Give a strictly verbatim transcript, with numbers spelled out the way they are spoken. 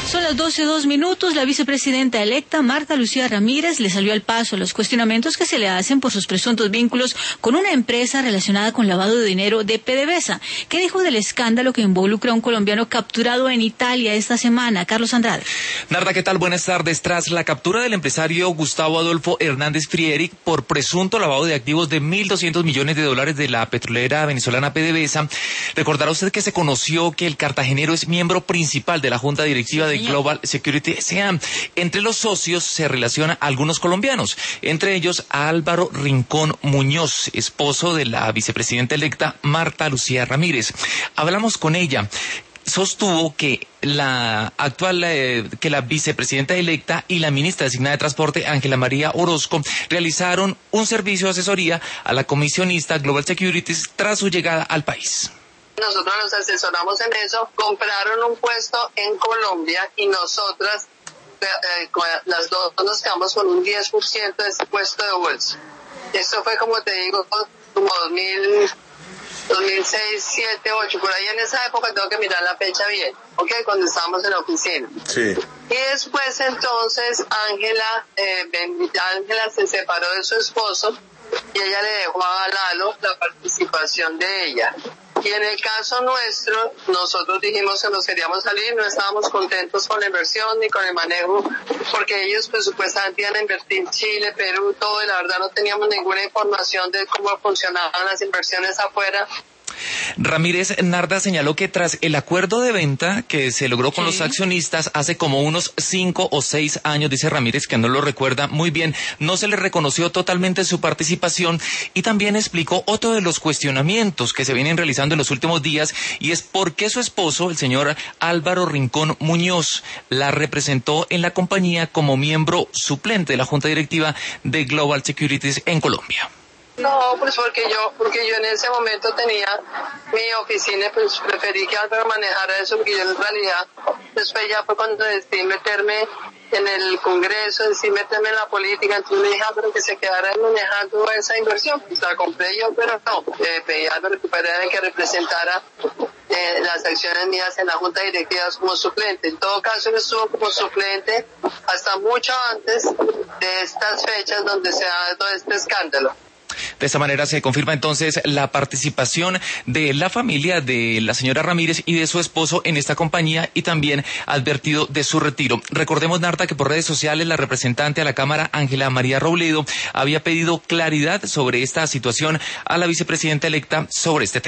Son las doce dos minutos. La vicepresidenta electa, Marta Lucía Ramírez, le salió al paso a los cuestionamientos que se le hacen por sus presuntos vínculos con una empresa relacionada con lavado de dinero de PDVSA. ¿Qué dijo del escándalo que involucra a un colombiano capturado en Italia esta semana? Carlos Andrade. Narda, ¿qué tal? Buenas tardes. Tras la captura del empresario Gustavo Adolfo Hernández Friedrich por presunto lavado de activos de mil doscientos millones de dólares de la petrolera venezolana PDVSA, recordará usted que se conoció que el cartagenero es miembro principal de la junta directiva de Global Security S A Entre los socios se relacionan algunos colombianos, entre ellos a Álvaro Rincón Muñoz, esposo de la vicepresidenta electa Marta Lucía Ramírez. Hablamos con ella. Sostuvo que la actual, eh, que la vicepresidenta electa y la ministra designada de Transporte, Ángela María Orozco, realizaron un servicio de asesoría a la comisionista Global Securities tras su llegada al país. Nosotros nos asesoramos en eso, compraron un puesto en Colombia y nosotras, eh, las dos nos quedamos con un diez por ciento de ese puesto de bolsa. Esto fue, como te digo, como dos mil, dos mil seis, siete, ocho, por ahí en esa época tengo que mirar la fecha bien, ¿ok? Cuando estábamos en la oficina. Sí. Y después entonces Ángela, eh, Ángela se separó de su esposo y ella le dejó a Lalo la participación de ella. Y en el caso nuestro, nosotros dijimos que nos queríamos salir, no estábamos contentos con la inversión ni con el manejo, porque ellos pues supuestamente iban a invertir en Chile, Perú, todo, y la verdad no teníamos ninguna información de cómo funcionaban las inversiones afuera. Ramírez Narda señaló que tras el acuerdo de venta que se logró con sí. los accionistas hace como unos cinco o seis años, dice Ramírez, que no lo recuerda muy bien, no se le reconoció totalmente su participación, y también explicó otro de los cuestionamientos que se vienen realizando en los últimos días, y es por qué su esposo, el señor Álvaro Rincón Muñoz, la representó en la compañía como miembro suplente de la junta directiva de Global Securities en Colombia. No, pues porque yo, porque yo en ese momento tenía mi oficina, pues preferí que Álvaro manejara eso, porque yo en realidad, después ya fue cuando decidí meterme en el Congreso, decidí meterme en la política, entonces le dije a Álvaro que se quedara manejando esa inversión, pues la compré yo, pero no, eh, pedí a Álvaro que representara eh, las acciones mías en la Junta Directiva como suplente. En todo caso, él estuvo como suplente hasta mucho antes de estas fechas donde se ha dado todo este escándalo. De esta manera se confirma entonces la participación de la familia de la señora Ramírez y de su esposo en esta compañía, y también advertido de su retiro. Recordemos, Narta, que por redes sociales la representante a la Cámara, Ángela María Robledo, había pedido claridad sobre esta situación a la vicepresidenta electa sobre este tema.